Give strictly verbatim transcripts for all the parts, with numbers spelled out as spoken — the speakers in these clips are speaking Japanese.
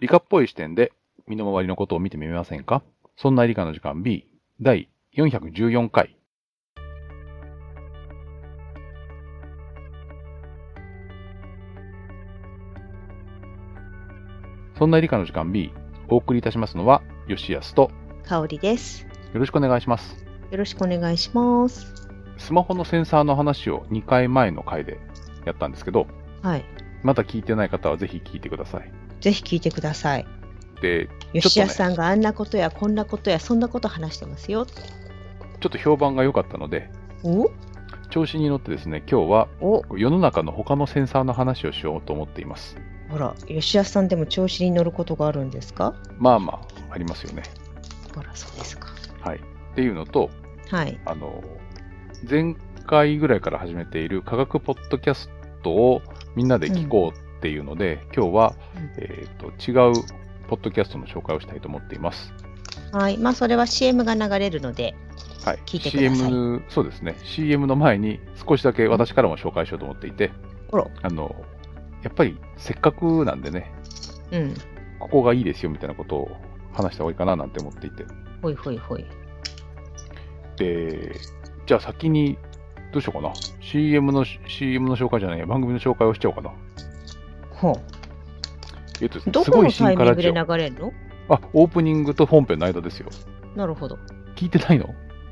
理科っぽい視点で身の回りのことを見てみませんか？そんな理科の時間 B だいよんひゃくじゅうよんかい。そんな理科の時間 B、お送りいたしますのは吉安と香りです。 よろしくお願いします。 よろしくお願いします。 スマホのセンサーの話をにかいまえの回でやったんですけど、 はい。 まだ聞いてない方はぜひ聞いてください。 ぜひ聞いてください。 で、 吉安さんがあんなことやこんなことやそんなこと話してますよ。 ちょっと評判が良かったので、 お調子に乗ってですね、今日はお世の中の他のセンサーの話をしようと思っています。 ほら、吉安さんでも調子に乗ることがあるんですか？ まあまあ、ありますよね。 ほら、そうですか。 はい。っていうのと、 はい。 あの、前回ぐらいから始めている科学ポッドキャストをみんなで聞こうっていうので、うん、今日は、 うんえーと、違うポッドキャストの紹介をしたいと思っています。 はい。まあ、それは シーエム が流れるので、 はい、 聞いてください。 シーエム、そうですね。シーエム の前に少しだけ私からも紹介しようと思っていて、 うん、 あの、やっぱりせっかくなんでね、 うん、 ここがいいですよみたいなことを話した方がいいかななんて思っていて。 ほいほいほい。 で、じゃあ先に、どうしようかな。シーエム の、シーエム の紹介じゃないや、番組の紹介をしちゃおうかな。 ほう。 えっとですね、 どこのタイミングで流れるの？ あ、オープニングと本編の間ですよ。 なるほど。 聞いてないの？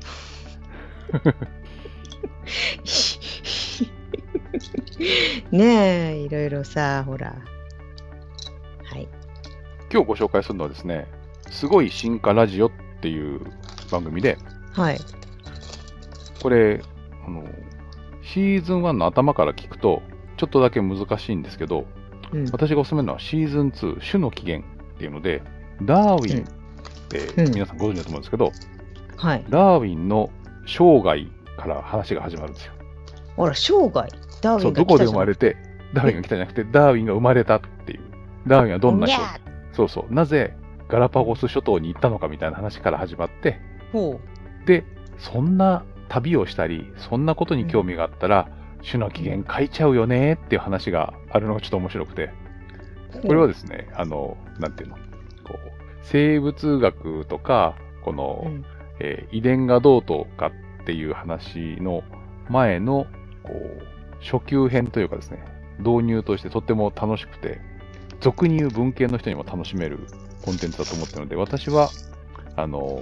ねえ、いろいろさ、ほら。はい。 今日ご紹介するのはですね、すごい進化ラジオっていう番組で、 はい。 これ、あの、シーズンワンの頭から聞くと、ちょっとだけ難しいんですけど、うん、私がおすすめのはシーズンツー、種の起源っていうので、ダーウィンって皆さんご存知だと思うんですけど、 うんはい、 ダーウィンの生涯から話が始まるんですよ。 あら、生涯ダーウィンが来たじゃん。 そう、どこで生まれて、ダーウィンが来たんじゃなくて、ダーウィンが生まれたっていう。ダーウィンはどんな人、そうそう、なぜガラパゴス諸島に行ったのかみたいな話から始まって、 ほうで、そんな旅をしたり、そんなことに興味があったら、うん、種の起源書いちゃうよねっていう話があるのがちょっと面白くて、これはですね、あの、なんていうの、こう生物学とか、この、うんえー、遺伝がどうとかっていう話の前のこう初級編というかですね、導入としてとっても楽しくて、俗に言う文系の人にも楽しめるコンテンツだと思ってるので、私は、あの、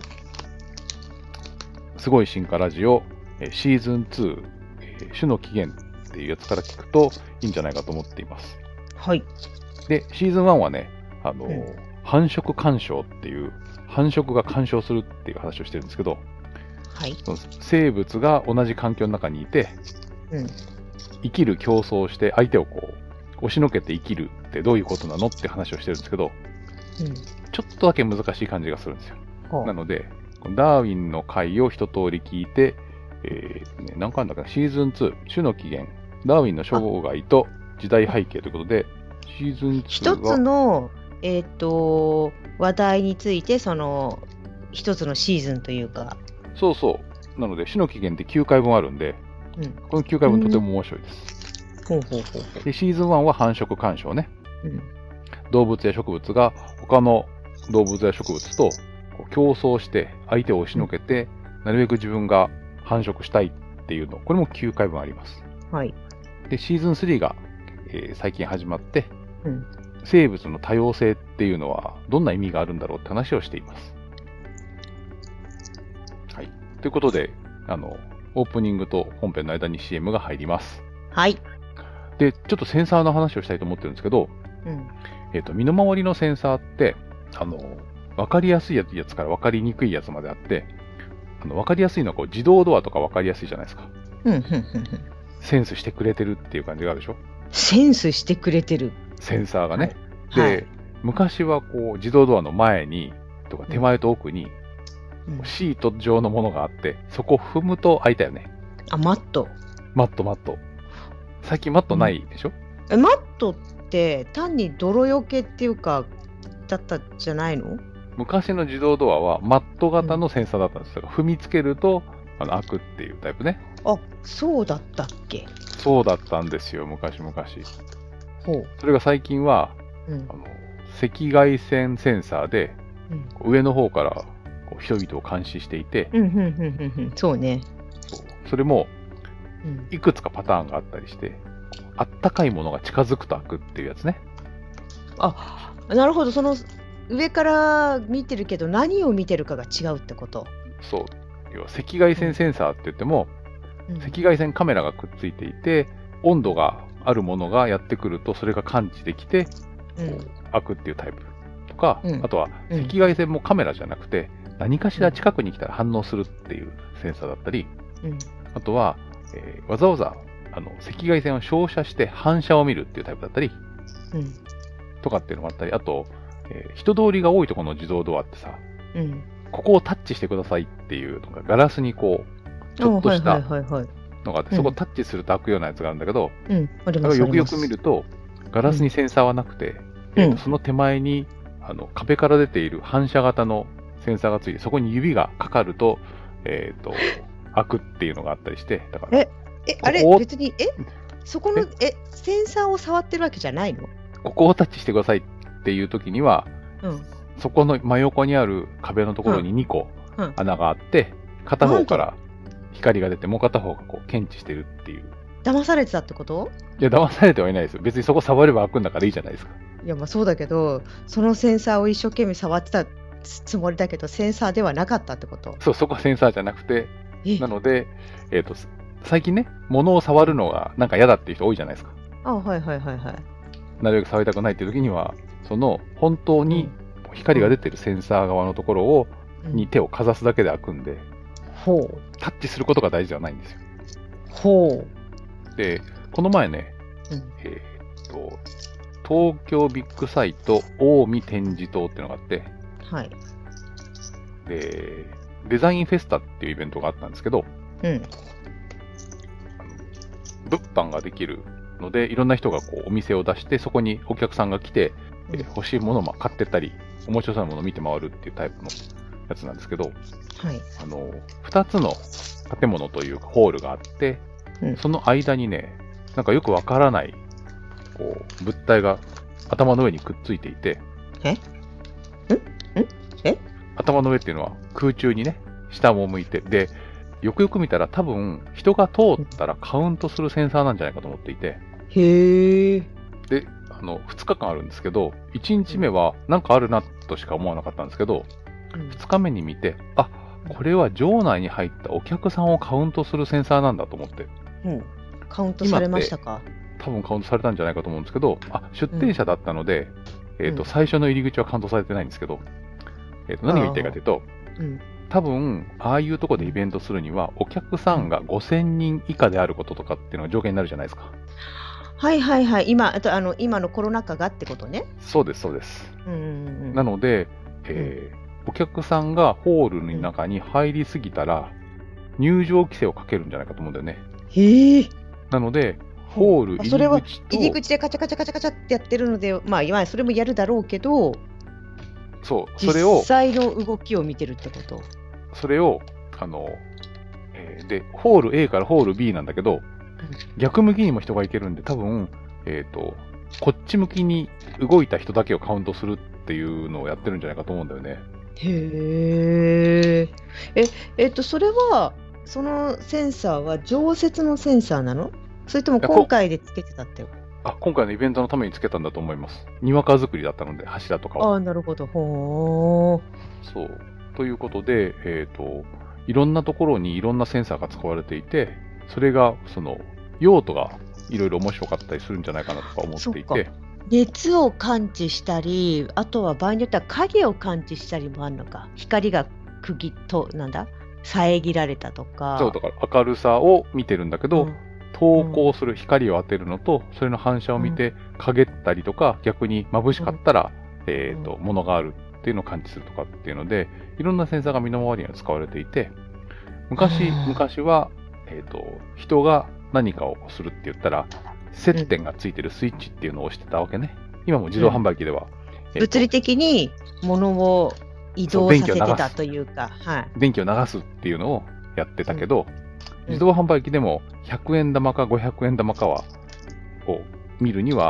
すごい進化ラジオシーズンツー、えー、種の起源っていうやつから聞くといいんじゃないかと思っています。 はい。 で、シーズンワンはね、あの、うん、繁殖干渉っていう、繁殖が干渉するっていう話をしてるんですけど、 はい、 その生物が同じ環境の中にいて、うん、生きる競争をして相手をこう押しのけて生きるってどういうことなのって話をしてるんですけど、うん、ちょっとだけ難しい感じがするんですよ。なので、ダーウィンの回を一通り聞いて、えーね、何回なんだかシーズンツー、種の起源、ダーウィンの生涯と時代背景ということで、シーズンツーは一つの、えー、と話題についてその一つのシーズンというか、 そうそうなので種の起源ってきゅうかいぶんあるんで、うん、このきゅうかいぶんとても面白いです。 ほうほうほうほう。 でシーズンワンは繁殖干渉ね、うん、動物や植物が他の動物や植物と競争して相手を押しのけて、うん、なるべく自分が繁殖したいっていうの、これもきゅうかいぶんあります。 はい。 でシーズンスリーが、えー、最近始まって、 うん、 生物の多様性っていうのはどんな意味があるんだろうって話をしています。はい。ということで、あの、オープニングと本編の間に シーエム が入ります。 はい。 で、ちょっとセンサーの話をしたいと思ってるんですけど、うん、えっと、身の回りのセンサーって、あの、わかりやすいやつからわかりにくいやつまであって、あの、わかりやすいのはこう自動ドアとかわかりやすいじゃないですか。 うん、うん、うん。 センスしてくれてるっていう感じがあるでしょ？ センスしてくれてる。 センサーがね。 はい、 で、はい、昔はこう自動ドアの前にとか手前と奥にシート状のものがあって、そこを踏むと開いたよね。 あ、マット。 マットマット。最近マットないでしょ？ え、マットって単に泥よけっていうかだったじゃないの？ 昔の自動ドアはマット型のセンサーだったんですよ。踏みつけるとあの開くっていうタイプね。 あ、そうだったっけ？ そうだったんですよ、昔々。 ほう。 それが最近は、うん、あの赤外線センサーでうん上の方からこう人々を監視していて、 うんうんうんうんうんそうね。 そうそれもうんいくつかパターンがあったりして、あったかいものが近づくと開くっていうやつね。 あ、なるほど。その上から見てるけど何を見てるかが違うってこと。 そう要は赤外線センサーって言っても、 うん赤外線カメラがくっついていて、温度があるものがやってくるとそれが感知できてうん開くっていうタイプとか、 うんあとはうん赤外線もカメラじゃなくて何かしら近くに来たら反応するっていうセンサーだったり、 うんあとは、えーわざわざあの赤外線を照射して反射を見るっていうタイプだったりうんとかっていうのもあったり、あと、えー人通りが多いところの自動ドアってさ、 うんここをタッチしてくださいっていうのがガラスにこうちょっとしあはいたはいはいはい。 のがあって、 うんそこをタッチすると開くようなやつがあるんだけど、 うんありそますれをよくよくあります見るとガラスにセンサーはなくて、 うんえーとその手前にあの壁から出ている反射型のセンサーがついて、そこに指がかかると、えっ、と開くっていうのがあったりして、だからええあれここ別にえそこのえセンサーを触ってるわけじゃないの。 ここをタッチしてくださいっていう時には、 うんそこの真横にある壁のところににこうん穴があって、片方から光が出てもう片方がこう検知してるっていう。 騙されてたってこと。 いや騙されてはいないですよ。別にそこ触れば開くんだからいいじゃないですか。 いやまあそうだけどそのセンサーを一生懸命触ってたつもりだけどセンサーではなかったってこと。 そう、そこはセンサーじゃなくて、 えなので、えっ、と、最近ね、物を触るのがなんか嫌だっていう人多いじゃないですか。 あはいはいはいはい。 なるべく触りたくないっていう時には、その本当に光が出てるセンサー側のところを、 うんに手をかざすだけで開くんで、 ほうタッチすることが大事ではないんですよ。 ほで、この前ね、 う。うんえっ、と、東京ビッグサイト近江展示棟っていうのがあって、 はい。 で、デザインフェスタっていうイベントがあったんですけど、 うん物販ができるので、いろんな人がこうお店を出して、そこにお客さんが来て、えーうん欲しいものをまあ買ってったり、面白そうなものを見て回るっていうタイプのやつなんですけど、 はい。 あの、二つの建物というかホールがあって、 うんその間にね、なんかよくわからない、こう、物体が頭の上にくっついていて、 えんんえ頭の上っていうのは空中にね、下を向いて、で、よくよく見たら多分人が通ったらカウントするセンサーなんじゃないかと思っていて、 へえ。 で、あの、ふつかかんあるんですけど、いちにちめはなんかあるなとしか思わなかったんですけど、 うんふつかめに見て、あ、これは場内に入ったお客さんをカウントするセンサーなんだと思って、 うんカウントされましたか。 多分カウントされたんじゃないかと思うんですけど、あ、出店者だったので、えっと、 うん最初の入り口はカウントされてないんですけど、えっと、何が言いたいかというと、 うん多分、ああいうところでイベントするには、お客さんがごせんにん以下であることとかっていうのが条件になるじゃないですか。 はいはいはい。今、あとあの今のコロナ禍がってことね。 そうです、そうです。 うんうんうん。 なので、えーお客さんがホールの中に入りすぎたら、入場規制をかけるんじゃないかと思うんだよね。 へえ。 なので、ホール入あそれはり口と、 入り口でカチャカチャカチャカチャってやってるので、まあ今それもやるだろうけど、 そう、それを実、際の動きを見てるってこと。 それを、あの、えーで、ホール A からホール B なんだけど、逆向きにも人が行けるんで、多分、えっ、と、こっち向きに動いた人だけをカウントするっていうのをやってるんじゃないかと思うんだよね。 へえ。え、えっと、それは、そのセンサーは常設のセンサーなの？それともやこ今回でつけてたって。 あ、今回のイベントのためにつけたんだと思います。にわか作りだったので、柱とかを。 ああ、なるほど。ほー。 そう。ということで、えっ、と、いろんなところにいろんなセンサーが使われていて、それが、その、用途がいろいろ面白かったりするんじゃないかなとか思っていそて、 熱を感知したり、あとは場合によっては影を感知したりもあるのか。光が釘と、なんだ遮られたとか。 そう、だから明るさを見てるんだけど、 うん投光する光を当てるのと、それの反射を見て、陰ったりとか、逆に眩しかったら、えっ、と、ものがあるっていうのを感知するとかっていうので、いろんなセンサーが身の回りには使われていて、昔、 あー昔は、えっ、と、人が何かをするって言ったら、接点がついてるスイッチっていうのを押してたわけね。今も自動販売機では、えーと物理的に物を移動させてたというか、はい。 電気を流すっていうのをやってたけど、 うん自動販売機でもひゃくえん玉かごひゃくえん玉かは、を見るには、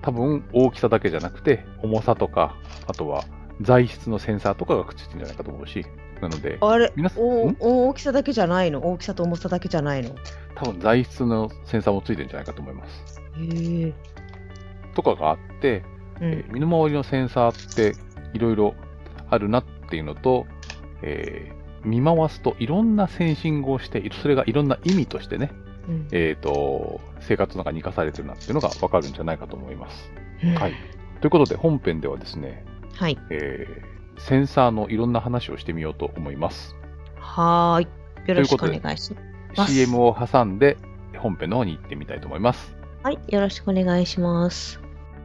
多分大きさだけじゃなくて、重さとか、あとは材質のセンサーとかがくっついてるんじゃないかと思うし、なので、 あれ皆さん、 おん大きさだけじゃないの？大きさと重さだけじゃないの？ 多分材質のセンサーもついてるんじゃないかと思います。 へえ。 とかがあって、 うんえー身の回りのセンサーっていろいろあるなっていうのと、えー見回すといろんなセンシングをして、それがいろんな意味としてね、 うんえーと、生活の中に生かされてるなっていうのがわかるんじゃないかと思います。 うんはい。ということで本編ではですね、 はい。 えーセンサーのいろんな話をしてみようと思います。 はーい。よろしくおということで願いします。 シーエム を挟んで本編の方に行ってみたいと思います。 はい。よろしくお願いします。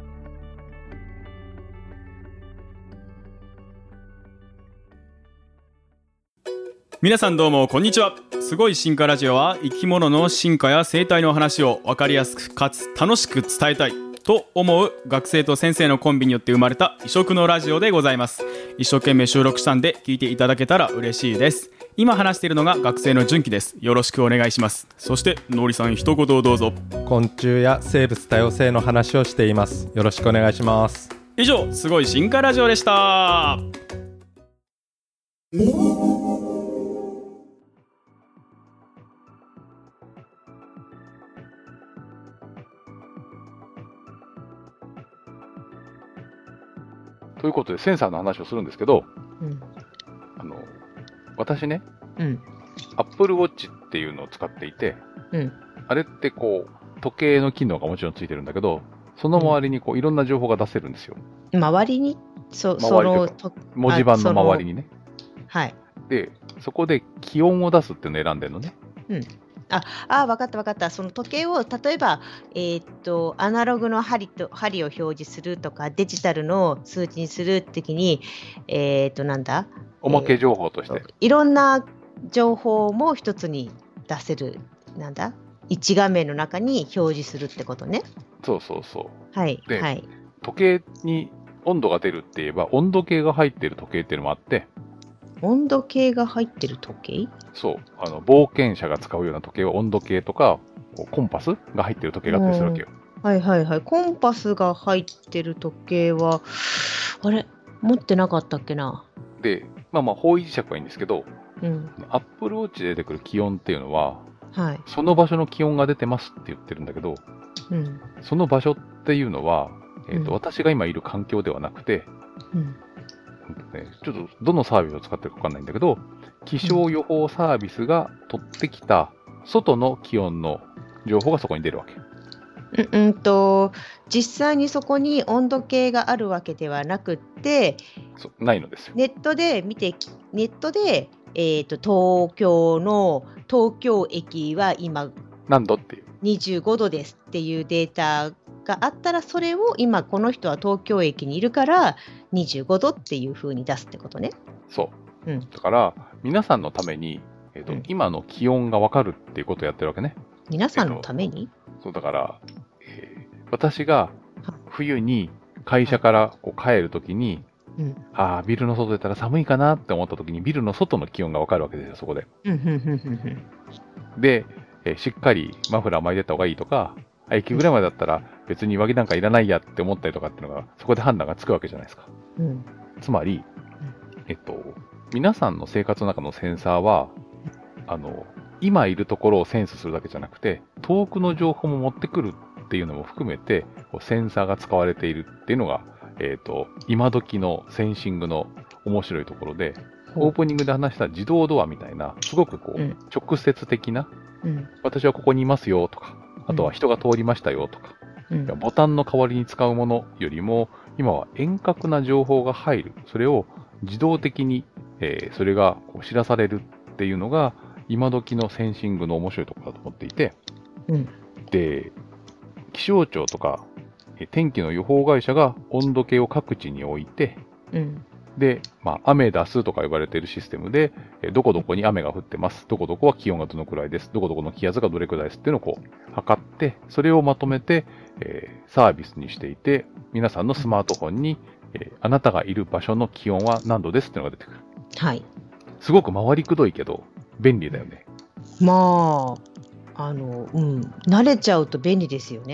皆さんどうもこんにちは。すごい進化ラジオは生き物の進化や生態の話を分かりやすくかつ楽しく伝えたいと思う学生と先生のコンビによって生まれた異色のラジオでございます。一生懸命収録したんで聞いていただけたら嬉しいです。今話しているのが学生の純喜です。よろしくお願いします。そしてのりさん一言をどうぞ。 昆虫や生物多様性の話をしています。よろしくお願いします。 以上、すごい進化ラジオでした。 ということでセンサーの話をするんですけど、 うん。 あの私ね、 うん。 Apple Watch っていうのを使っていて、 うん。 あれってこう時計の機能がもちろんついてるんだけど、その周りにこういろんな情報が出せるんですよ。 周りに、そ、 周りその、 と文字盤の周りにね。 はい。 で、そこで気温を出すっていうのを選んでるのね。 ああ、分かった分かった。その時計を例えば、えーっとアナログの針と針を表示するとかデジタルの数値にするときに、えーっとなんだおまけ情報として。 いろんな情報も一つに出せる、なんだ一画面の中に表示するってことね。 そうそうそはいではい。 う。時計に温度が出るって言えば、温度計が入ってる時計っていうのもあって、 温度計が入ってる時計？ そう、あの冒険者が使うような時計は温度計とか、こうコンパスが入ってる時計があったりするわけよ。 はいはいはい。コンパスが入ってる時計は、あれ持ってなかったっけな。 で、まあまあ方位磁石はいいんですけど、 うん。 Apple Watch で出てくる気温っていうのは、 はい。 その場所の気温が出てますって言ってるんだけど、 うん。 その場所っていうのは、えーとうん私が今いる環境ではなくて、 うん。 ね、ちょっとどのサービスを使ってるかわかんないんだけど、気象予報サービスが取ってきた外の気温の情報がそこに出るわけ。 うんうんと実際にそこに温度計があるわけではなくってそないのですよ。 ネットで見てネットで、えー、と東京の東京駅は今何度っていう。 にじゅうごどですっていうデータがあったらそれを今この人は東京駅にいるからにじゅうごどっていう風に出すってことね。 そう。 うんだから皆さんのために、えーとうん今の気温がわかるっていうことをやってるわけね。 皆さんのために、 そうだから、えー私がは冬に会社からこう帰るときに、 うんああ、ビルの外出たら寒いかなって思ったときに、ビルの外の気温がわかるわけですよ、そこで。 うんうんうんうんで、えーしっかりマフラー巻いてった方がいいとか、あ駅ぐらいまでだったら別に上着なんかいらないやって思ったりとかっていうのが、そこで判断がつくわけじゃないですか。 うんつまり、えっと、皆さんの生活の中のセンサーは、あの、今いるところをセンスするだけじゃなくて、遠くの情報も持ってくるっていうのも含めて、こうセンサーが使われているっていうのが、えっと、今時のセンシングの面白いところで、オープニングで話した自動ドアみたいな、すごくこう、 うん直接的な、 うん私はここにいますよとか、あとは人が通りましたよとか、 うんボタンの代わりに使うものよりも、今は遠隔な情報が入る。それを自動的に、えーそれがこう知らされるっていうのが、今時のセンシングの面白いところだと思っていて、 うんで、気象庁とか、えー天気の予報会社が温度計を各地に置いて、 うんで、まあ、アメダスとか呼ばれているシステムで、えーどこどこに雨が降ってます。どこどこは気温がどのくらいです。どこどこの気圧がどれくらいですっていうのをこう、測って、それをまとめて、えーサービスにしていて、皆さんのスマートフォンに、えーあなたがいる場所の気温は何度ですっていうのが出てくる。 はい。 すごく回りくどいけど、便利だよね。 まあ、あの、うん、慣れちゃうと便利ですよね。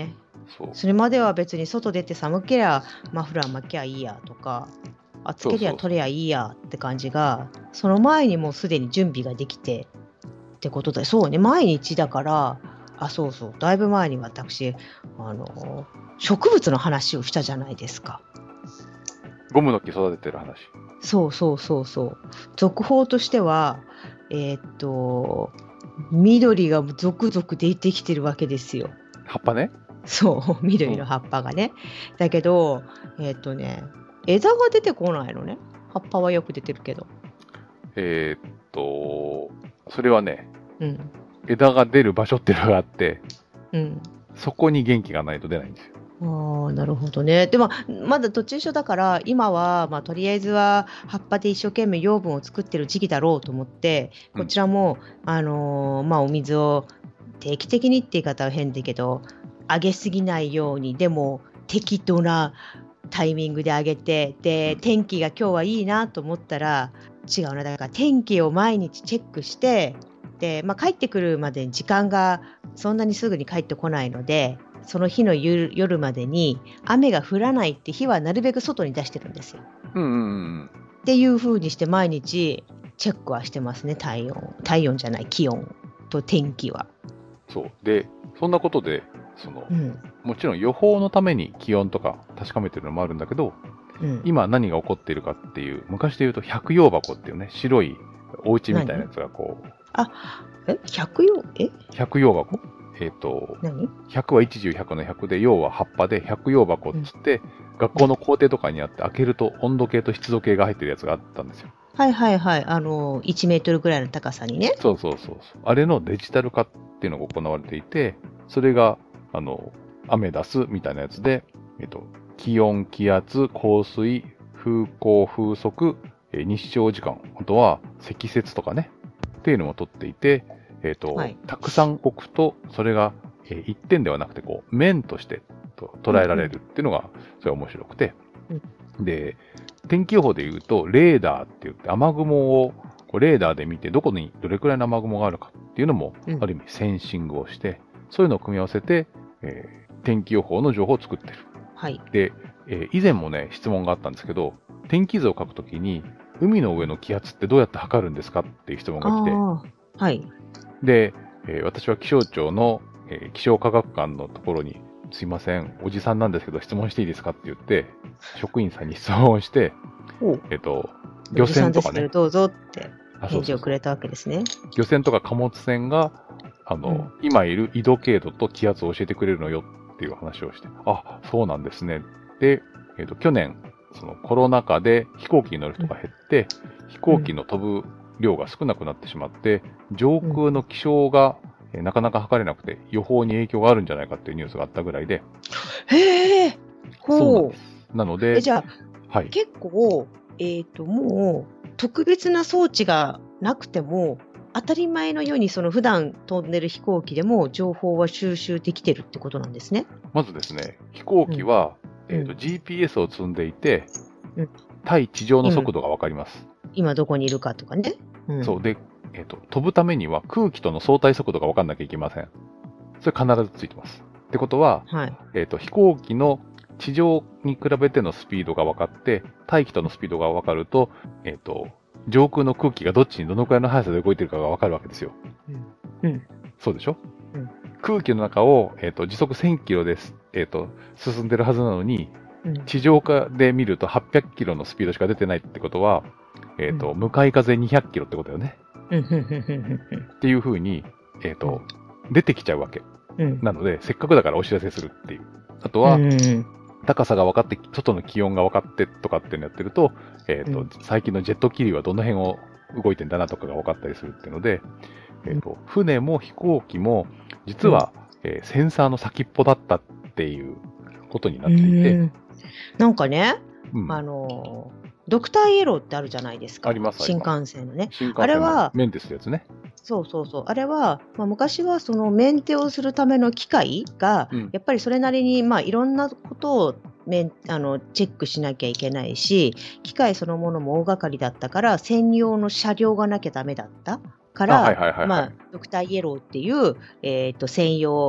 そうそれまでは別に外出て寒けりゃマフラー巻きゃいいやとか、暑けりゃ取れやいいやって感じが、その前にもうすでに準備ができてってことで、そうね、毎日だから、あ、そうそう、だいぶ前に私、あの、植物の話をしたじゃないですか。 ゴムの木育ててる話。 そうそうそうそう。続報としては、えーっと、緑が続々出てきてるわけですよ。 葉っぱね。 そう、緑の葉っぱがね。だけど、えーっとね、枝が出てこないのね。葉っぱはよく出てるけど。 えーっと、それはね、 うん。 枝が出る場所っていうのがあって、 うん。 そこに元気がないと出ないんですよ。 ああ、なるほどね。でも、まだ途中所だから、今は、まあ、とりあえずは葉っぱで一生懸命養分を作ってる時期だろうと思って、こちらも、うん、あのー、まあ、お水を定期的にって言い方は変だけど、あげすぎないように、でも適度なタイミングであげて、で、天気が今日はいいなと思ったら、違うな、だから天気を毎日チェックして、で、まあ、帰ってくるまでに時間がそんなにすぐに帰ってこないので、その日の夜、夜までに雨が降らないって日はなるべく外に出してるんですよ。 うんうんうん。 っていう風にして毎日チェックはしてますね。体温、体温じゃない気温と天気は。 そうで、そんなことでその、 うん、 もちろん予報のために気温とか確かめてるのもあるんだけど、うん、今何が起こっているかっていう、昔で言うと百葉箱っていうね、白いお家みたいなやつがこう。 あ、え百葉え百葉箱えっ、ー、と、 何ひゃくは一十百のひゃくで、葉は葉っぱで百葉箱っつって、うん、学校の校庭とかにあって開けると温度計と湿度計が入ってるやつがあったんですよ。 はいはいはい。あの、いちメートルぐらいの高さにね。 そうそうそうそう。あれのデジタル化っていうのが行われていて、それが、あの、アメダスみたいなやつで、えっと、気温、気圧、降水、風向、風速、え日照時間、あとは積雪とかね、っていうのも取っていて、えっと、はい、たくさん置くと、それが、えー、一点ではなくて、こう、面としてと捉えられるっていうのが、それは面白くて、うん、で、天気予報で言うと、レーダーって言って、雨雲をこうレーダーで見て、どこにどれくらいの雨雲があるかっていうのも、うん、ある意味センシングをして、そういうのを組み合わせて、えー、天気予報の情報を作ってる。 はい。 で、えー、以前もね、質問があったんですけど、天気図を書くときに、海の上の気圧ってどうやって測るんですかっていう質問が来て、 はい。 で、えー、私は気象庁の、えー、気象科学館のところに、すいません、おじさんなんですけど質問していいですかって言って、職員さんに質問をして、えっと、漁船とかね。 どうぞって返事をくれたわけですね。 そうそうそう。漁船とか貨物船が、あの、うん、今いる緯度経度と気圧を教えてくれるのよっていう話をして、あ、そうなんですね。で、えっと、去年、そのコロナ禍で飛行機に乗る人が減って、うん、飛行機の飛ぶ量が少なくなってしまって、上空の気象が、うん、なかなか測れなくて予報に影響があるんじゃないかっていうニュースがあったぐらいで。 へえ。 そうなんです。なので、 じゃあ、はい、結構、えっと、もう特別な装置がなくても、当たり前のようにその普段飛んでる飛行機でも情報は収集できてるってことなんですね。 まずですね、飛行機は、うんえーとうん、ジーピーエス を積んでいて、うん、対地上の速度が分かります。 うん、今どこにいるかとかね。 うん、そうで、えーと、飛ぶためには空気との相対速度が分かんなきゃいけません。それ必ずついてます。ってことは、はいえーと、飛行機の地上に比べてのスピードが分かって、大気とのスピードが分かると、えっと、上空の空気がどっちにどのくらいの速さで動いてるかが分かるわけですよ。 うん。うん、 そうでしょ、 うん、 空気の中を、えっと、時速せんキロです、えっと、進んでるはずなのに、 うん、 地上化で見るとはっぴゃくキロのスピードしか出てないってことは、えっと、うん、向かい風にひゃくキロってことだよね。っていう風に、えっと、出てきちゃうわけ。 うん、 なので、せっかくだからお知らせするっていう。あとは、うん高さが分かって、外の気温が分かってとかっていうのやってると、えっと、うん、最近のジェット気流はどの辺を動いてんだなとかが分かったりするっていうので、えっと、船も飛行機も、実は、うんえー、センサーの先っぽだったっていうことになっていて。 なんかね、うん、あの、ドクターイエローってあるじゃないですか。 あります、 新幹線のね。 新幹線のメンテするやつね。 そうそうそう。あれは、まあ、昔はそのメンテをするための機械が、うん、やっぱりそれなりに、まあ、いろんなことをメンあのチェックしなきゃいけないし、機械そのものも大掛かりだったから、専用の車両がなきゃダメだったから、まあ、ドクターイエローっていう、えーと、専用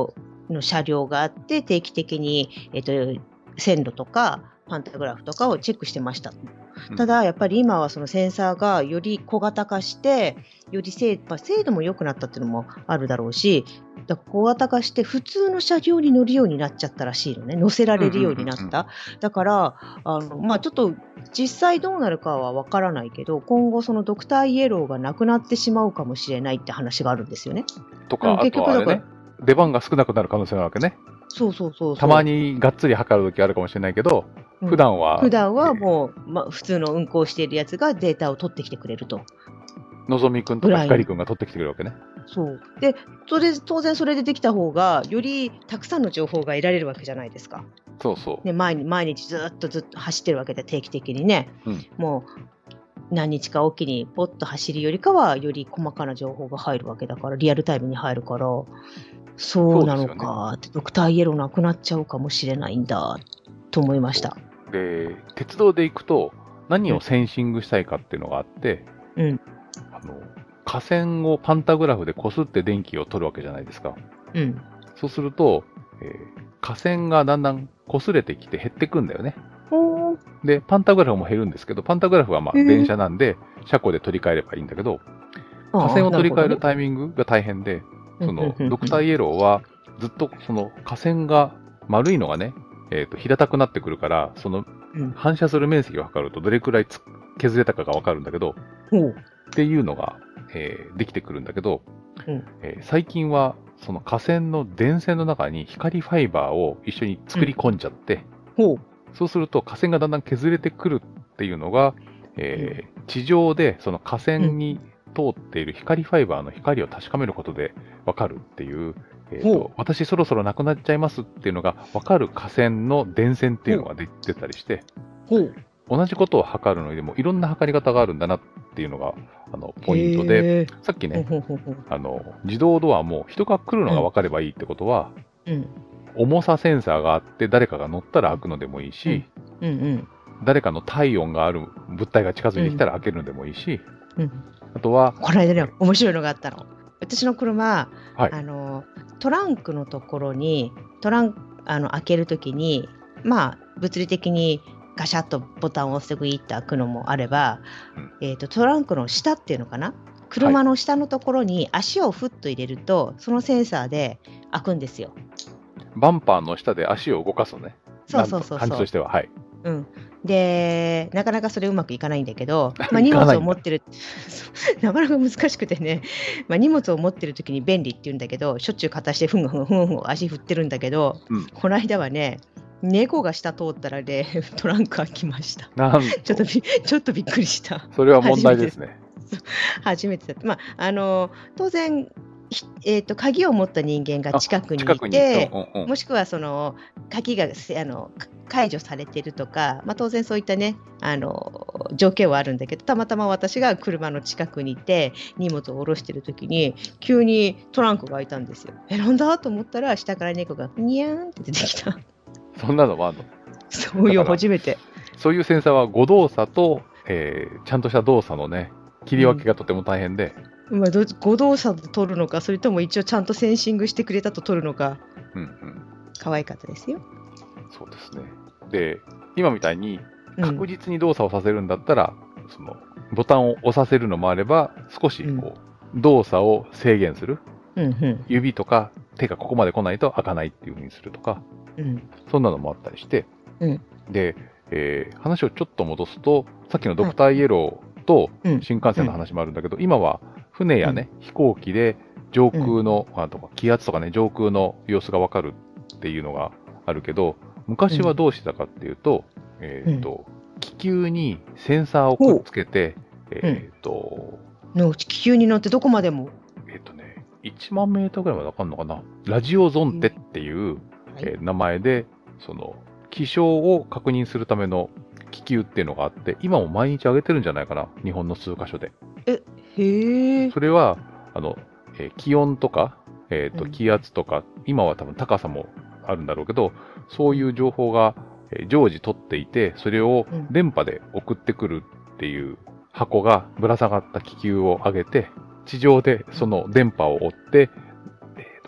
の車両があって、定期的に、えっと、線路とかパンタグラフとかをチェックしてました。ただやっぱり今はそのセンサーがより小型化して、より精、まあ、精度も良くなったっていうのもあるだろうし、だから小型化して普通の車両に乗るようになっちゃったらしいのね。乗せられるようになった。 うんうんうんうん、 だからあの、まあ、ちょっと実際どうなるかは分からないけど、今後そのドクターイエローがなくなってしまうかもしれないって話があるんですよね。 とか、あとはあれね、出番が少なくなる可能性があるわけね。 そうそうそうそう。 たまにがっつり測るときあるかもしれないけど、うん、普段は。 普段はもう、まあ、普通の運行しているやつがデータを取ってきてくれると。 のぞみくんとかひかりくんが取ってきてくれるわけね。 そう。で、それ、当然それでできた方が、よりたくさんの情報が得られるわけじゃないですか。 そうそう。 ね、毎日、毎日ずっとずっと走ってるわけで、定期的にね。うん、もう、何日かおきにポッと走るよりかは、より細かな情報が入るわけだから、リアルタイムに入るから、そうなのかって、ね、ドクターイエローなくなっちゃうかもしれないんだと思いました。 で、鉄道で行くと何をセンシングしたいかっていうのがあって、うん、あの架線をパンタグラフでこすって電気を取るわけじゃないですか。うん、そうすると、えー、架線がだんだん擦れてきて減ってくんだよね。で、パンタグラフも減るんですけど、パンタグラフはまあ電車なんで車庫で取り替えればいいんだけど、架線を取り替えるタイミングが大変で、そのドクターイエローはずっとその架線が丸いのがね、えーと平たくなってくるから、その反射する面積を測るとどれくらいつ削れたかが分かるんだけど、っていうのが、えー、できてくるんだけど、えー、最近はその架線の電線の中に光ファイバーを一緒に作り込んじゃって、うん、そうすると架線がだんだん削れてくるっていうのが、えー、地上でその架線に通っている光ファイバーの光を確かめることで分かるっていう、えーと、私そろそろなくなっちゃいますっていうのが分かる架線の電線っていうのが出てたりして、同じことを測るのにもいろんな測り方があるんだなっていうのがあのポイントで、さっきね、あの自動ドアも人が来るのが分かればいいってことは、うん、重さセンサーがあって誰かが乗ったら開くのでもいいし、うんうんうん、誰かの体温がある物体が近づいてきたら開けるのでもいいし、うんうん、あとはこの間ね、面白いのがあったの。私の車、はい、あのトランクのところにトランあの開けるときに、まあ物理的にガシャッとボタンを押してグイッと開くのもあれば、うん、えーと、トランクの下っていうのかな、車の下のところに足をふっと入れると、はい、そのセンサーで開くんですよ。 バンパーの下で足を動かすのね。 そうそうそうそう。 感じとしては、はい。 うん、でなかなかそれうまくいかないんだけど、まあ、荷物を持ってるなかなか難しくてね、まあ、荷物を持ってる時に便利って言うんだけど、しょっちゅう片してふんふんふんふん足振ってるんだけど、うん、この間はね、猫が下通ったらね、トランク開きました。なんちょっとびちょっとびっくりした。 それは問題ですね。 初めてだった。まああの当然。えー、と鍵を持った人間が近くにいて、うんうん、もしくはその鍵があの解除されているとか、まあ、当然そういったねあの条件はあるんだけど、たまたま私が車の近くにいて荷物を下ろしている時に急にトランクが開いたんですよ。え、なんだと思ったら下から猫がニャーンって出てきた。 そんなのもあるの？ そういう初めて。 そういうセンサーは誤動作と、えー、ちゃんとした動作のね切り分けがとても大変で、 うん、まあ、誤動作で取るのか、それとも一応ちゃんとセンシングしてくれたと取るのか、うんうん、可愛かったですよ。 そうですね。で、今みたいに確実に動作をさせるんだったら、うん、そのボタンを押させるのもあれば、少しこう、うん、動作を制限する、うんうん、指とか手がここまで来ないと開かないっていう風にするとか、うん、そんなのもあったりして、うん、で、えー、話をちょっと戻すと、さっきのドクターイエローと新幹線の話もあるんだけど、うん、今は船やね、うん、飛行機で上空の、うん、あとか気圧とかね、上空の様子が分かるっていうのがあるけど、昔はどうしてたかっていうと、うん、えっ、ー、と、気球にセンサーをくっつけて、うん、えっ、ー、と、 の気球に乗ってどこまでもえっ、ー、とね、いちまんメートルぐらいまで分かるのかな。ラジオゾンテっていう、うん、えー、名前で、その、気象を確認するための気球っていうのがあって、今も毎日上げてるんじゃないかな、日本の数カ所で。 え、へー。 それは、あの、えー、気温とか、えーと、気圧とか、うん、今は多分高さもあるんだろうけど、そういう情報が、えー、常時取っていて、それを電波で送ってくるっていう箱がぶら下がった気球を上げて、地上でその電波を追って、えーと、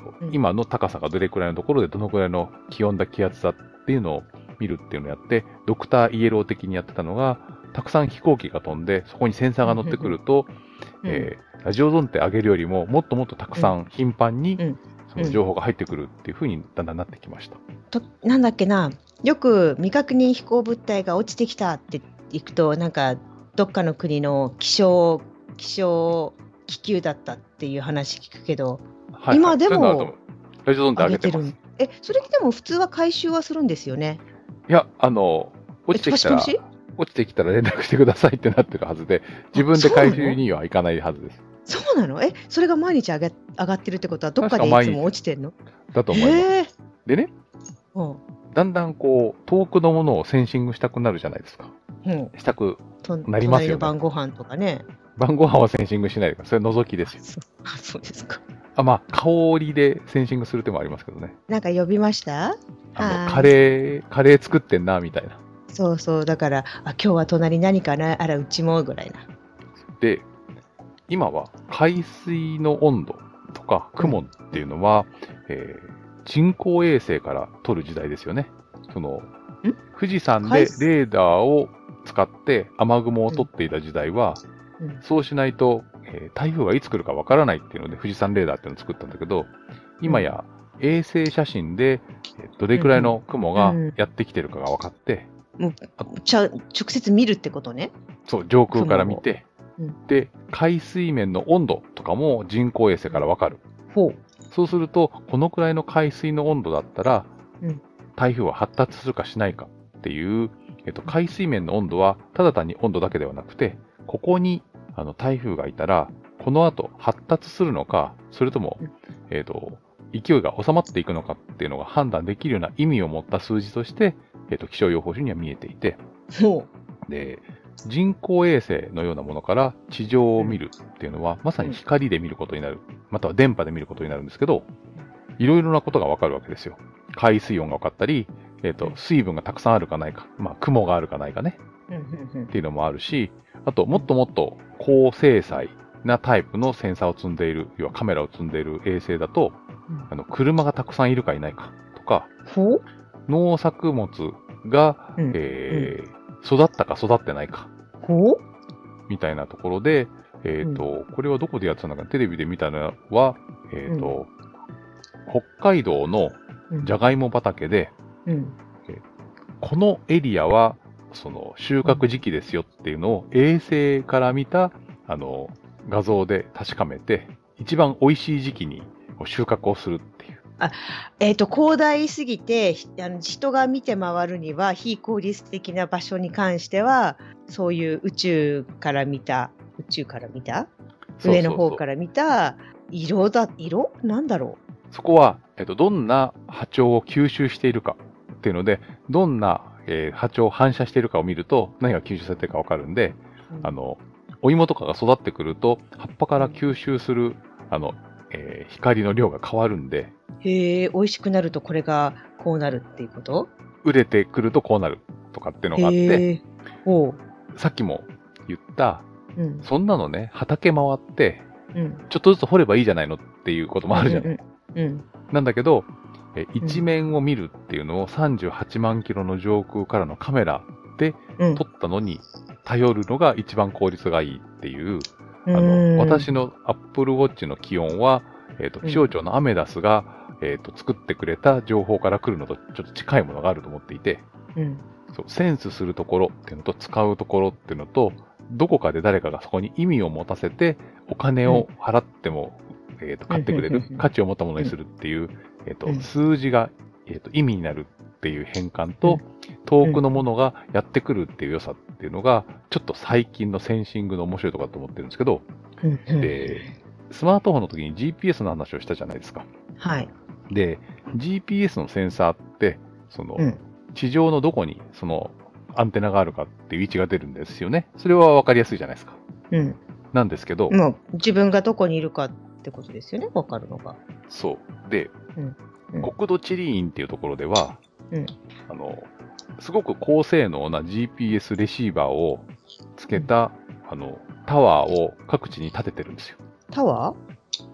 と今の高さがどれくらいのところでどのくらいの気温だ気圧だっていうのを見るっていうのをやって、ドクターイエロー的にやってたのが、たくさん飛行機が飛んでそこにセンサーが乗ってくると、 うんえーラジオゾンって上げるよりももっともっとたくさん頻繁にうんその情報が入ってくるっていう風にだんだんなってきました。 となんだっけな、よく未確認飛行物体が落ちてきたっていくと、なんかどっかの国の気象気象気球だったっていう話聞くけど、 はいはい、 今でもそういうのあると思うラジオゾンって上げてます。 るんえそれでも普通は回収はするんですよね。 いや、あの、落ちてきたらえもしもし落ちてきたら連絡してくださいってなってるはずで、自分で回収にはいかないはずです。 そうなの？えそれが毎日上げ上がってるってことはどっかでいつも落ちてんの？ だと思います。 へーでね、 うんだんだんこう、遠くのものをセンシングしたくなるじゃないですか。 うんしたく、 となりますよね隣の晩ご飯とかね。 晩ご飯はセンシングしないでください。それ覗きですよ。 そうあそうですか。 あ、まあ、香りでセンシングする手もありますけどね。 なんか呼びました？ あはいの、カレー、カレー作ってんな、みたいな。 そうそう、だから、あ、今日は隣何かな、あら、うちもぐらいな。 で、今は海水の温度とか雲っていうのは、えー人工衛星から撮る時代ですよね。その富士山で海水レーダーを使って雨雲を撮っていた時代は、 うんうんそうしないと、えー台風がいつ来るかわからないっていうので富士山レーダーっていうのを作ったんだけど、今や衛星写真でえーどれくらいの雲がやってきてるかが分かって、 ちゃ直接見るってことね。 そう上空から見て、 雲をうんで海水面の温度とかも人工衛星から分かる。 ほう。 そうすると、このくらいの海水の温度だったら、 うん台風は発達するかしないかっていう、えっと、海水面の温度は、ただ単に温度だけではなくて、ここにあの台風がいたら、この後発達するのか、それとも、 うんえっと、勢いが収まっていくのかっていうのが判断できるような意味を持った数字として、えっと、気象予報士には見えていて、 ほで、人工衛星のようなものから地上を見るっていうのは、まさに光で見ることになる、または電波で見ることになるんですけど、いろいろなことがわかるわけですよ。海水温が分かったり、えっと、水分がたくさんあるかないか、まあ、雲があるかないかね、 う。うんうんうんっていうのもあるし、あと、もっともっと高精細なタイプのセンサーを積んでいる、要はカメラを積んでいる衛星だと、 うんあの、車がたくさんいるかいないかとか、 ほう。 農作物が、 うんえー育ったか育ってないか、 ほう。 みたいなところで、えっ、と、これはどこでやってたのかな、テレビで見たのは、えっ、と、北海道のうんじゃがいも畑で、 うん。 このエリアは、その収穫時期ですよっていうのを衛星から見た、あの、画像で確かめて、一番美味しい時期に収穫をするっていう。 えっ、と広大すぎてひあの人が見て回るには非効率的な場所に関しては、そういう宇宙から見た宇宙から見た上の方からら見た色だ色なんだろそこは、えっと、どんな波長を吸収しているかっていうので、どんな、えー波長を反射しているかを見ると、何が吸収されているかわかるんで、 う。 あの、お芋とかが育ってくると、葉っぱから吸収する、あの、えー光の量が変わるんで、 へえ、美味しくなるとこれがこうなるっていうこと？ 売れてくるとこうなるとかっていうのがあって、 へえ。おう。 さっきも言った、 うん。 そんなのね、畑回って、 うん。 ちょっとずつ掘ればいいじゃないのっていうこともあるじゃない。 うんうんうん。 なんだけど、え一面を見るっていうのをさんじゅうはちまんキロの上空からのカメラでうん。 撮ったのに頼るのが一番効率がいいっていう、あうんの、私の Apple Watch の気温は、えっと、気象庁のアメダスが、えっと、作ってくれた情報から来るのとちょっと近いものがあると思っていて、 うん。 そうセンスするところっていうのと使うところっていうのと、どこかで誰かがそこに意味を持たせて、お金を払っても、えっと買ってくれるうんうんうんう、ん価値を持ったものにするっていう、えっとうん数字が、えっと意味になるっていう変換と、遠くのものがやってくるっていう良さっていうのが、ちょっと最近のセンシングの面白いところだと思ってるんですけど、 うんうん。 で、スマートフォンの時に ジーピーエス の話をしたじゃないですか。 はい。 で、ジーピーエス のセンサーって、その、 うん。 地上のどこにそのアンテナがあるかっていう位置が出るんですよね。それは分かりやすいじゃないですか。 うん。 なんですけど、 もう自分がどこにいるかってことですよね、わかるのが。 そう。で、 うんうん国土地理院っていうところでは、 うん。 あの、すごく高性能な ジーピーエス レシーバーをつけた、あの、タワーを各地に建ててるんですよ。 タワー？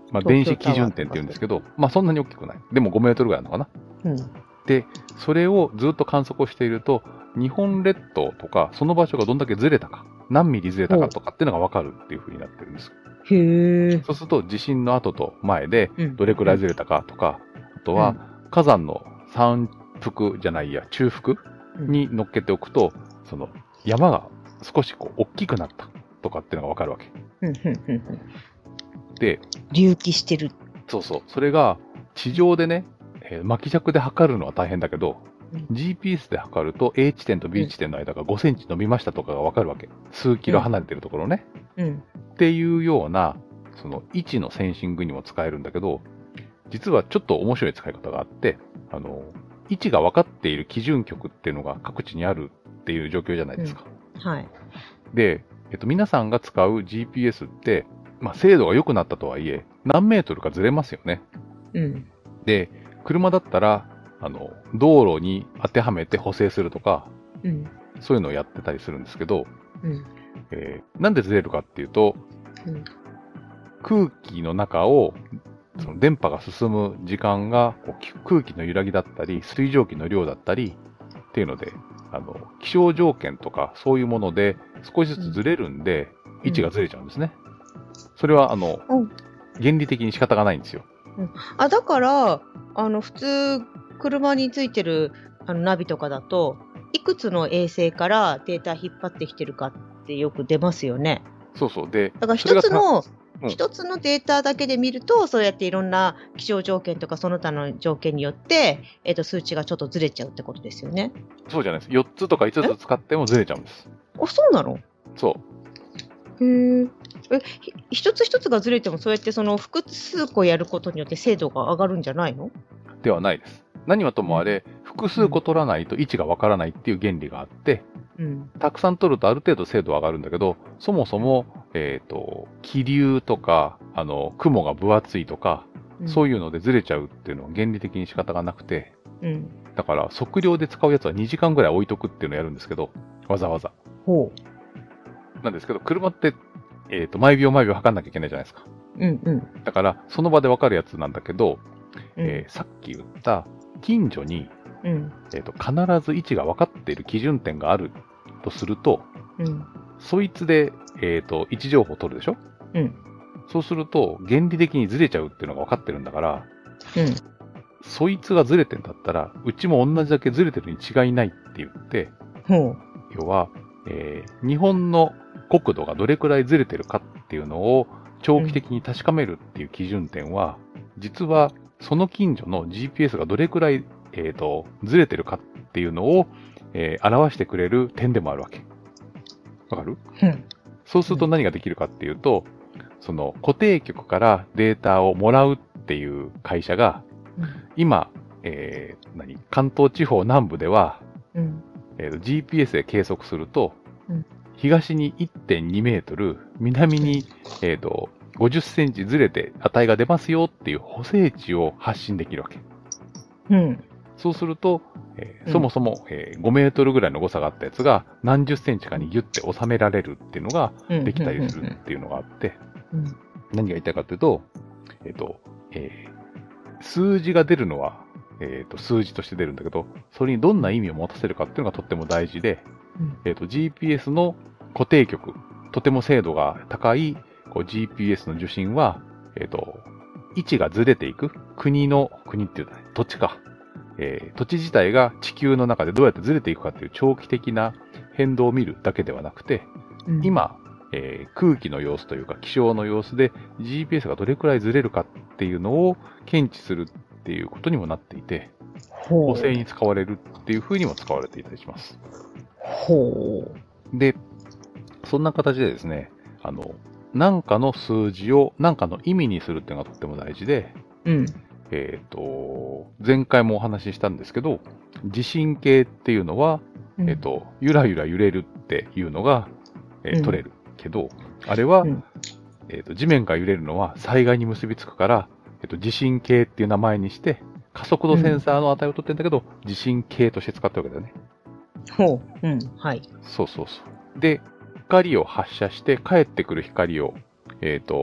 まあ、電子基準点っていうんですけど、まあそんなに大きくない。でもごメートルぐらいあるのかな。 うん。 で、それをずっと観測をしていると、日本列島とか、その場所がどんだけずれたか、何ミリずれたかとかっていうのが分かるっていう風になってるんです。 へえ。 そうすると、地震の後と前でうんどれくらいずれたかとか、あとは火山の山腹じゃないや、中腹に乗っけておくと、その山が少しこう大きくなったとかっていうのが分かるわけ。 うんうんうんうん。 で、 隆起してる。 そうそう、それが地上でね、えー巻き尺で測るのは大変だけど、 うんジーピーエス で測ると A 地点と B 地点の間がごセンチ伸びましたとかが分かるわけ。数キロ離れてるところね。 うん。 っていうような、その位置のセンシングにも使えるんだけど、実はちょっと面白い使い方があって、あの、位置が分かっている基準局っていうのが各地にあるっていう状況じゃないですか。 はい。 で、えっと、皆さんが使う ジーピーエス って、まあ、精度が良くなったとはいえ、何メートルかずれますよね。 うん。 で、車だったら、あの、道路に当てはめて補正するとか、 うん。 そういうのをやってたりするんですけど、 うん。 えーなんでずれるかっていうと、 うん。 空気の中を、その電波が進む時間が、こうき空気の揺らぎだったり、水蒸気の量だったり、っていうので、あの、気象条件とかそういうもので少しずつずれるんで、 うん位置がずれちゃうんですね。それは、あの、 うん原理的に仕方がないんですよ。 あ、だから、あの、普通、車についてるあのナビとかだと、いくつの衛星からデータ引っ張ってきてるかってよく出ますよね。 そうそう。で、 だからそれが一つの、 うん一つのデータだけで見ると、そうやっていろんな気象条件とかその他の条件によって、えっと、数値がちょっとずれちゃうってことですよね。 そうじゃないです。よっつとかいつつ使ってもずれちゃうんです。 あ、そうなの？ そう。 へえ。え、ひ一つ一つがずれても、そうやってその複数個やることによって精度が上がるんじゃないの？ ではないです。何はともあれ、複数個取らないと位置がわからないっていう原理があって、 うん。 たくさん取るとある程度精度は上がるんだけど、そもそも、えっ、と、気流とか、あの、雲が分厚いとか、そういいうのでずれちゃうっていうのは原理的に仕方がなくて、 うん。うん。 だから測量で使うやつはにじかんぐらい置いとくっていうのをやるんですけど、わざわざ。 ほなんですけど、車って、えっ、と、毎秒毎秒測んなきゃいけないじゃないですか。 う。うんうん。 だから、その場でわかるやつなんだけど、 うんえーさっき言った、近所に、 うん。 えっ、と、必ず位置が分かっている基準点があるとすると、 うん。 そいつで、えっ、と、位置情報を取るでしょ？ うん。 そうすると、原理的にずれちゃうっていうのが分かってるんだから、 うん。 そいつがずれてんだったら、うちも同じだけずれてるに違いないって言って、 ほう。 要は、えー日本の国土がどれくらいずれてるかっていうのを長期的に確かめるっていう基準点は、実はその近所の ジーピーエス がどれくらい、えーと、ずれてるかっていうのを、えー表してくれる点でもあるわけ。わかる？ うん。 そうすると何ができるかっていうと、その固定局からデータをもらうっていう会社が、今、えー何関東地方南部では、 うん。 えーと ジーピーエス で計測すると、 うん東に いってんにメートル、南に、えーとごじゅっセンチずれて値が出ますよっていう補正値を発信できるわけ。 うん。 そうすると、えーうんそもそも、えーごメートルぐらいの誤差があったやつが何十センチかにギュッて収められるっていうのがうん。 できたりするっていうのがあって、 うん。 何が言いたいかというと、えっ、と、えー数字が出るのは、えっ、と、数字として出るんだけど、それにどんな意味を持たせるかっていうのがとっても大事で、 うんえっ、と、ジーピーエス の固定局、とても精度が高いこう ジーピーエス の受信は、えっ、と、位置がずれていく、国の、国っていうとね、土地か、えー土地自体が地球の中でどうやってずれていくかっていう長期的な変動を見るだけではなくて、 うん、 今、えー空気の様子というか気象の様子で ジーピーエス がどれくらいずれるかっていうのを検知するっていうことにもなっていて、 ほう補正に使われるっていうふうにも使われていたりします。 ほで、そんな形でですね、あの、何かの数字を何かの意味にするっていうのがとっても大事で、 う。うん。 えっ、と、前回もお話ししたんですけど、地震計っていうのは、 うんえっ、と、ゆらゆら揺れるっていうのが、えーうん取れるけど、あれは、 うんえっ、と、地面が揺れるのは災害に結びつくから、えっ、と、地震計っていう名前にして、加速度センサーの値を取ってるんだけど、地震計として使ってるわけだよね。 ほう。うん。はい。 そうそうそう。で、光を発射して帰ってくる光を、えっ、と、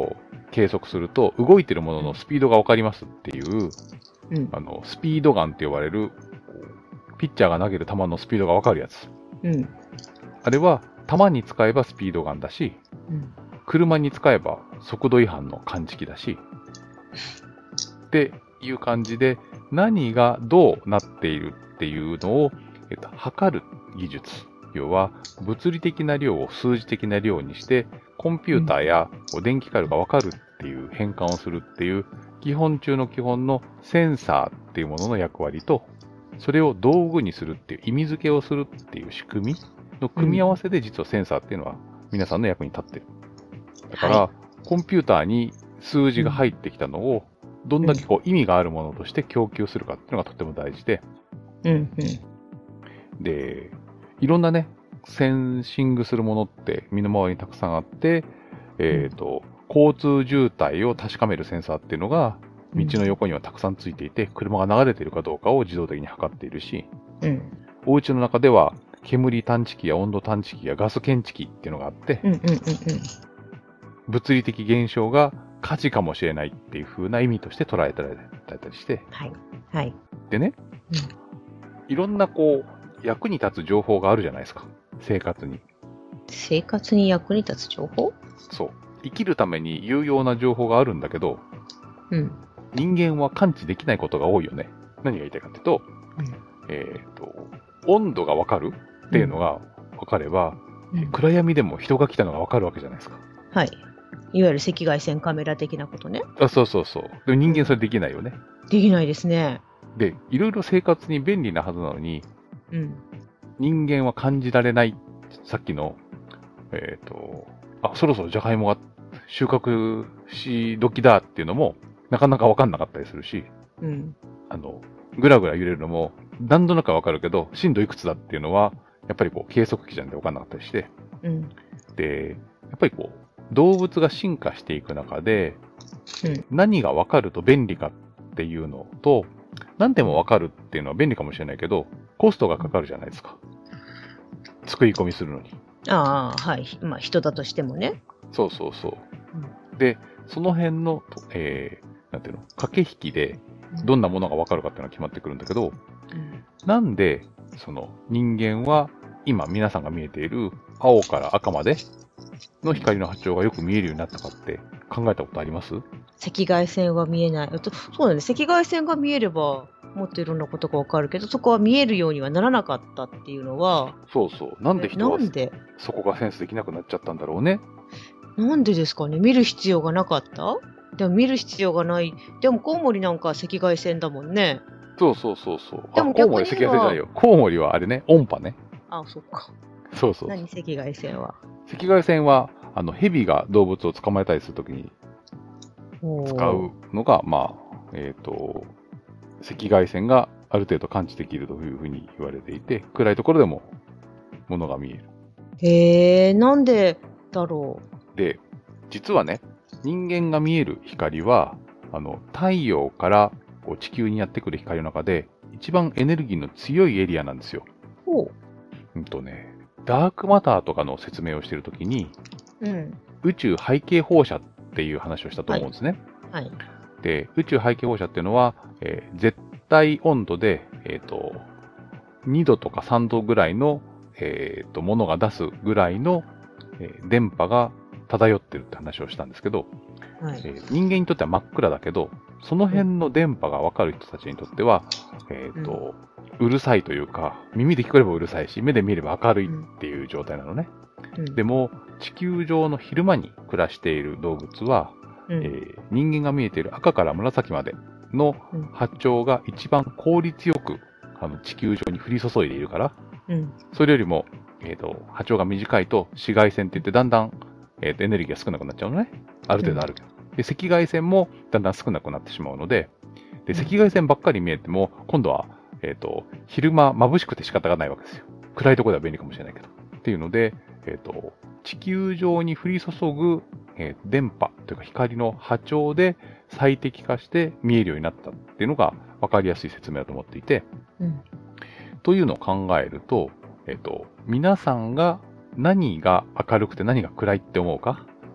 計測すると、動いてるもののスピードが分かりますっていう、 うん。 あのスピードガンって呼ばれる、ピッチャーが投げる球のスピードが分かるやつ。 うん。 あれは、球に使えばスピードガンだし、 うん。 車に使えば速度違反の感知器だし、っていう感じで、何がどうなっているっていうのを、えっと、測る技術。要は、物理的な量を数字的な量にして、コンピューターや電気回路が分かるっていう変換をするっていう、基本中の基本のセンサーっていうものの役割と、それを道具にするっていう意味付けをするっていう仕組みの組み合わせで、実はセンサーっていうのは皆さんの役に立ってる。だから、 はコンピューターに数字が入ってきたのを、どんだけこう意味があるものとして供給するかっていうのがとても大事で、 うん。うん。 で、いろんなね、センシングするものって身の回りにたくさんあって、えっと、交通渋滞を確かめるセンサーっていうのが、道の横にはたくさんついていて、車が流れているかどうかを自動的に測っているし、 うん。 お家の中では煙探知機や温度探知機やガス検知器っていうのがあって、 うん。うん。うん。 物理的現象が火事かもしれないっていう風な意味として捉えられたりして、 はい。はい。 でね、いろんなこう、役に立つ情報があるじゃないですか。生活に。 生活に役に立つ情報？ そう。生きるために有用な情報があるんだけど、 うん。 人間は感知できないことが多いよね。何が言いたいかっていうと、えっと、温度がわかるっていうのがわかれば、 うん暗闇でも人が来たのがわかるわけじゃないですか。 はい。いわゆる赤外線カメラ的なことね。 あ、そうそうそう。でも人間それできないよね。 できないですね。 で、いろいろ生活に便利なはずなのに、 うん。 人間は感じられない。さっきの、えっと、あ、そろそろジャガイモが収穫し時だっていうのも、なかなかわかんなかったりするし、 うん。 あの、ぐらぐら揺れるのも、何度なくはわかるけど、震度いくつだっていうのは、やっぱりこう、計測器じゃんでわかんなかったりして、 うん。 で、やっぱりこう、動物が進化していく中で、 うん何がわかると便利かっていうのと、何でもわかるっていうのは便利かもしれないけど、コストがかかるじゃないですか。作り込みするのに。 ああ、はい。まあ、人だとしてもね。 そうそうそう。で、その辺の、えー、なんていうの、駆け引きで、どんなものがわかるかっていうのが決まってくるんだけど、 うん。 なんで、その人間は、今皆さんが見えている青から赤までの光の波長がよく見えるようになったかって考えたことあります？ 赤外線は見えない。あとそうだね。赤外線が見えれば、もっといろんなことがわかるけど、そこは見えるようにはならなかったっていうのは、 そうそう。なんで人はなんでそこがセンスできなくなっちゃったんだろうね。 なんでですかね。見る必要がなかった？でも見る必要がない。でもコウモリなんか赤外線だもんね。 そうそうそうそう。 でもあ、コウモリ逆には赤外線じゃないよ。コウモリはあれね、音波ね。 あ、そっか。 そうそうそう。 何赤外線は。 赤外線は、あの、蛇が動物を捕まえたりするときにおー使うのが、まあ、えっ、と、赤外線がある程度感知できるというふうに言われていて、暗いところでも物が見える。 へえ、なんでだろで、実はね、人間が見える光は、あの、太陽からこう地球にやってくる光の中で、一番エネルギーの強いエリアなんですよ。 う。ほうんとね、ダークマターとかの説明をしているときに、 う。うん。 宇宙背景放射っていう話をしたと思うんですね。 はい。 で、宇宙背景放射っていうのは、えー絶対温度で、えっ、と、にどとかさんどぐらいの、えっ、と、ものが出すぐらいの、えー電波が漂ってるって話をしたんですけど、 はい。 えー人間にとっては真っ暗だけど、その辺の電波がわかる人たちにとっては、えっ、と、うるさいというか、耳で聞こえればうるさいし、目で見れば明るいっていう状態なのね。 うん。 でも、地球上の昼間に暮らしている動物は、 うんえー人間が見えている赤から紫までのうん波長が一番効率よくあの地球上に降り注いでいるから、 うん。 それよりも、えーと波長が短いと紫外線って言ってだんだん、えーとエネルギーが少なくなっちゃうのね。ある程度あるけど。で、赤外線もだんだん少なくなってしまうので、で、赤外線ばっかり見えても、今度は、えーと昼間眩しくて仕方がないわけですよ。暗いところでは便利かもしれないけど。っていうので、えーと地球上に降り注ぐ、えー電波というか光の波長で最適化して見えるようになったっていうのが分かりやすい説明だと思っていて、 うん。 というのを考えると、えっと、皆さんが何が明るくて何が暗いって思うか、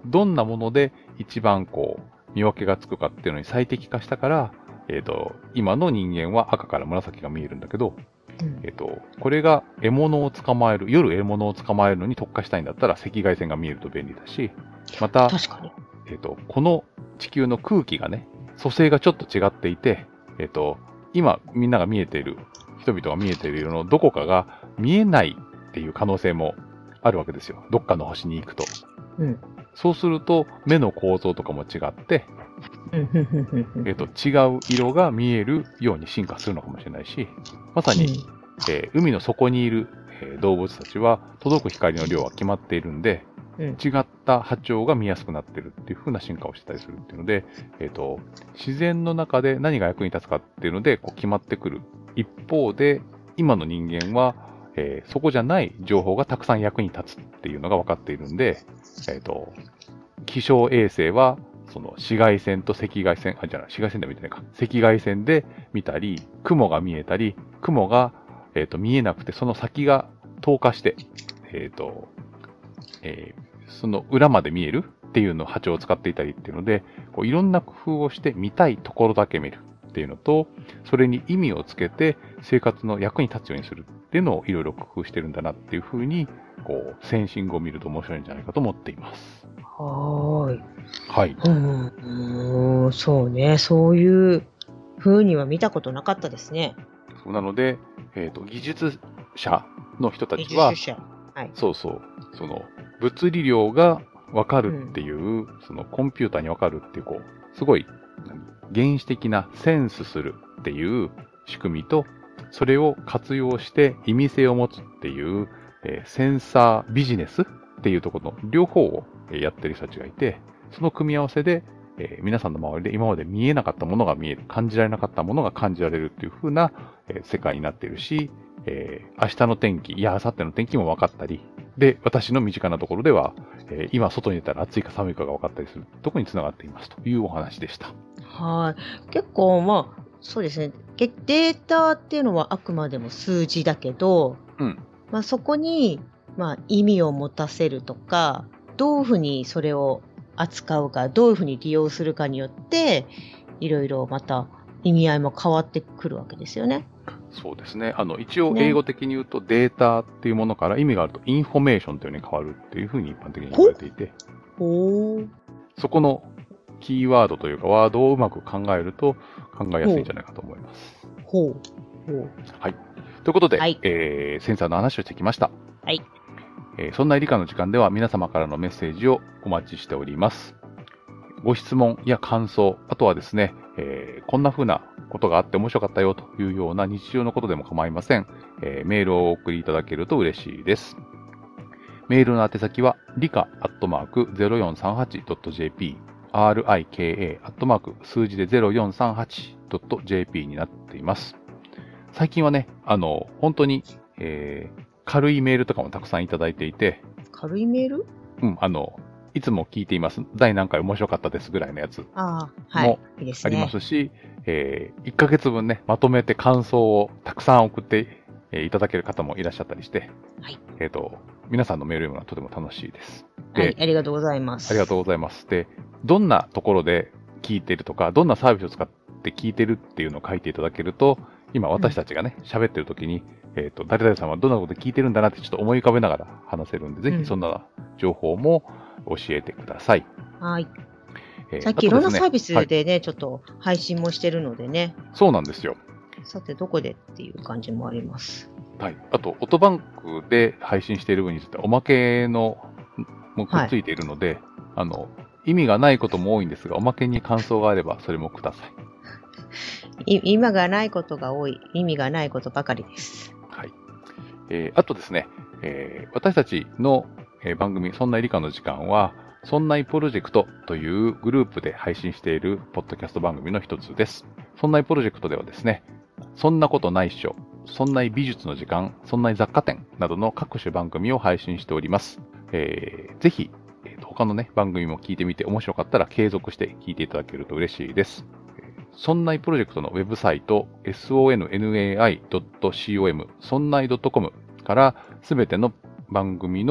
どんなもので一番こう見分けがつくかっていうのに最適化したから、えっと、今の人間は赤から紫が見えるんだけど、 うんえっと、これが獲物を捕まえる、夜獲物を捕まえるのに特化したいんだったら赤外線が見えると便利だし、また、 確かに。 えっと、この地球の空気がね、組成がちょっと違っていて、えっと、今みんなが見えている、人々が見えている色のどこかが見えないっていう可能性もあるわけですよ。どっかの星に行くと。 うん。 そうすると、目の構造とかも違って、 うんふんふんふんふんえっと、違う色が見えるように進化するのかもしれないし、まさに、えー海の底にいる、えー動物たちは届く光の量は決まっているんで、 うん違った波長が見やすくなってるっていう風な進化をしてたりするっていうので、えっと、自然の中で何が役に立つかっていうのでこう決まってくる一方で、今の人間は、えーそこじゃない情報がたくさん役に立つっていうのが分かっているんで、えっと、気象衛星はその紫外線と赤外線、あ、じゃない、紫外線で見てないか。赤外線で見たり、雲が見えたり、雲が、えっと、見えなくて、その先が透過して、えっと、えーその裏まで見えるっていうの波長を使っていたりっていうので、こういろんな工夫をして見たいところだけ見るっていうのと、それに意味をつけて生活の役に立つようにするっていうのをいろいろ工夫してるんだなっていうふうに、こう、センシングを見ると面白いんじゃないかと思っています。 はーい。 はい。 うん、うーんそうね。そういう風には見たことなかったですね。 そうなので、えっと、技術者の人たちは技術、者。はい。 そうそう、その、物理量がわかるっていう、そのコンピューターにわかるっていう、こう、すごい、何原始的なセンスするっていう仕組みと、それを活用して意味性を持つっていう、えーセンサービジネスっていうところの両方をえーやってる人たちがいて、その組み合わせで、えー皆さんの周りで今まで見えなかったものが見える、感じられなかったものが感じられるっていう風な、えー世界になっているし、えー明日の天気、いや、明後日の天気も分かったり、で、私の身近なところでは、えー今外に出たら暑いか寒いかが分かったりするところにつながっていますというお話でした。 はい。結構、まあ、そうですね。げデータっていうのはあくまでも数字だけど、 うん。 まあ、そこに、まあ、意味を持たせるとか、どういうふうにそれを扱うか、どういうふうに利用するかによって、いろいろまた意味合いも変わってくるわけですよね。 そうですね。あの、一応ね英語的に言うとデータっていうものから意味があるとインフォメーションというのに変わるっていうふうに一般的に言われていて、 おー。 そこのキーワードというかワードをうまく考えると考えやすいんじゃないかと思います。 ほう。ほう。 はい。ということで、 はいえーセンサーの話をしてきました。 はい。 えーそんな理科の時間では皆様からのメッセージをお待ちしております。ご質問や感想、あとはですね、えーこんな風なことがあって面白かったよというような日常のことでも構いません。えーメールをお送りいただけると嬉しいです。メールの宛先は、理科アットマーク ゼロよんさんはちドットジェーピー、リカ アットマーク数字で ゼロよんさんはちドットジェーピー になっています。最近はね、あの、本当に、えー軽いメールとかもたくさんいただいていて、 軽いメールうん、あの、いつも聞いています。第何回面白かったですぐらいのやつああ、はいも。 いいですね。 ありますし、えーいっかげつぶんね、まとめて感想をたくさん送って、えーいただける方もいらっしゃったりして、 はいえっ、と、皆さんのメール読むのはとても楽しいです。で、 はい、ありがとうございます。 ありがとうございます。で、どんなところで聞いてるとか、どんなサービスを使って聞いてるっていうのを書いていただけると、今私たちがね、喋ってる時に、えっ、と、誰々さんはどんなこと聞いてるんだなってちょっと思い浮かべながら話せるんで、ぜうんひそんな情報も教えてください。 はい。 えーさっきいろんなサービスはいでね、ちょっと配信もしてるのでね、 そうなんですよ。 さてどこでっていう感じもあります。 はい。あと、オトバンクで配信している分については、おまけのもくっついているので、あの、意味がないことも多いんですが、おまけに感想があれば、それもください。 い今がないことが多い、意味がないことばかりです。 はい。えーあとですね、えー私たちの、えー番組、そんな理科の時間は、そんないプロジェクトというグループで配信しているポッドキャスト番組の一つです。そんないプロジェクトではですね、そんなことないっしょ、そんない美術の時間、そんない雑貨店などの各種番組を配信しております。えーぜひ、えーと他のね、番組も聞いてみて面白かったら継続して聞いていただけると嬉しいです。そんないプロジェクトのウェブサイト ソンナイドットコム そんない .com からすべての番組の、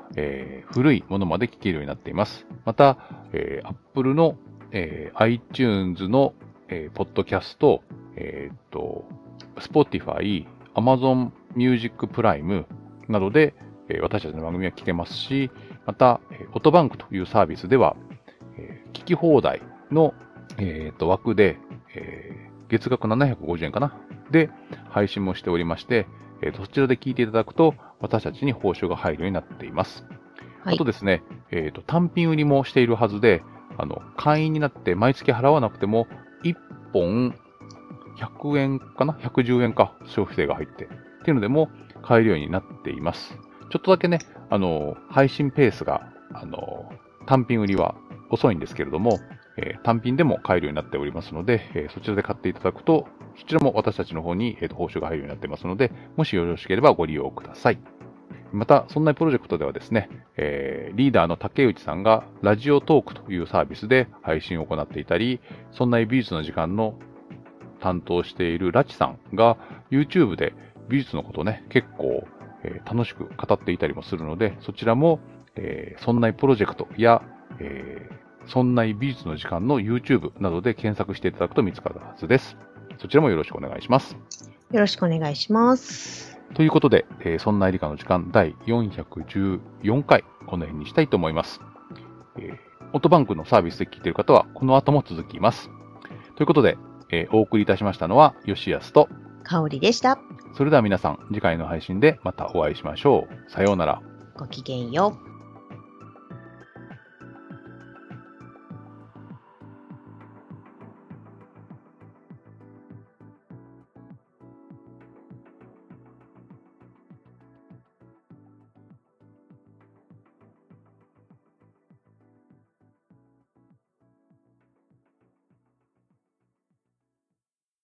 えー、古いものまで聞けるようになっています。また、えー、Apple の、えー、iTunes の、えー、ポッドキャスト、えー、っと、Spotify、Amazon Music Prime などで、えー、私たちの番組は聞けますし、また、えー、オトバンクというサービスでは、えー、聞き放題の、えー、と枠で、えー、月額ななひゃくごじゅうえんかなで配信もしておりまして、えー、とそちらで聞いていただくと私たちに報酬が入るようになっています。 はい、 あとですね、えー、と単品売りもしているはずで、あの会員になって毎月払わなくてもいっぽんひゃくえんかなひゃくじゅうえんか消費税が入ってっていうのでも買えるようになっています。ちょっとだけね、あの配信ペースがあの単品売りは遅いんですけれども、えー、単品でも買えるようになっておりますので、えー、そちらで買っていただくと、そちらも私たちの方に、えー、と報酬が入るようになっていますので、もしよろしければご利用ください。また、そんなプロジェクトではですね、えー、リーダーの竹内さんがラジオトークというサービスで配信を行っていたり、そんな美術の時間の担当しているラチさんが YouTube で美術のことをね、結構、えー、楽しく語っていたりもするので、そちらも、えー、そんなプロジェクトや、えー、そんな美術の時間の YouTube などで検索していただくと見つかるはずです。そちらもよろしくお願いします。 よろしくお願いします。 ということで、えー、そんな理科の時間だいよんひゃくじゅうよんかい、この辺にしたいと思います。えー、オトバンクのサービスで聞いている方は、この後も続きます。ということで、えー、お送りいたしましたのは、吉安と香りでした。 それでは皆さん、次回の配信でまたお会いしましょう。さようなら。 ごきげんよう。